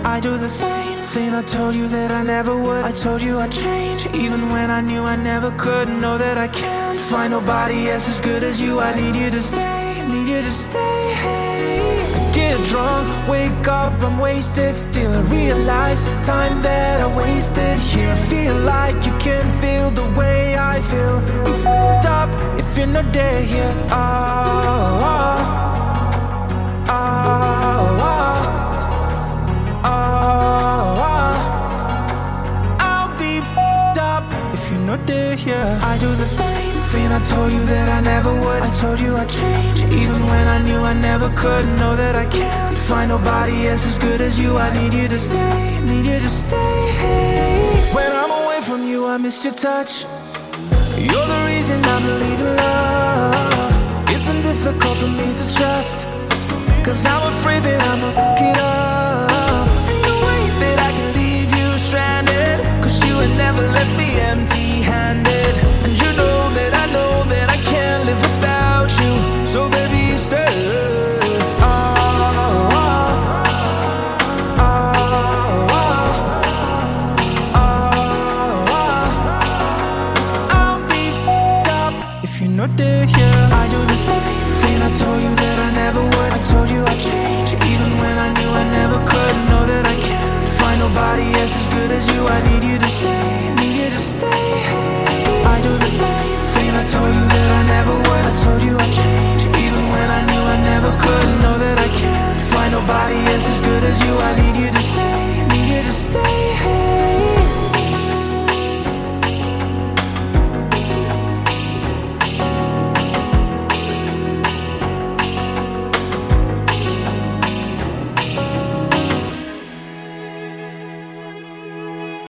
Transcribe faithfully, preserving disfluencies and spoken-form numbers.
I do the same thing I told you that I never would. I told you I'd change, even when I knew I never could. Know that I can't find nobody else as good as you. I need you to stay, need you to stay. I get drunk, wake up, I'm wasted. Still I realize the time that I wasted here. Feel like you can feel the way I feel. I'm f***ed up if you're not there here. Oh, oh, oh, oh. Not there, yeah. I do the same thing I told you that I never would. I told you I'd change, even when I knew I never could. Know that I can't find nobody else as good as you. I need you to stay, need you to stay. When I'm away from you, I miss your touch. You're the reason I believe in love. It's been difficult for me to trust, cause I'm afraid that I'ma fuck it up. Ain't no way that I can leave you stranded, cause you had never left me empty handed. And you know that I know that I can't live without you. So baby, stay. Oh, oh, oh, oh, oh. I'll be f***ed up if you're not there, yeah. I do the same thing I told you that I never would. I told you I'd change, even when I knew I never could. Know that I can't find nobody else as good as you. I need you to stay, need you to stay. I do the same thing I told you that I never would. I told you I'd change, even when I knew I never could. Know that I can't find nobody else as good as you. I need you to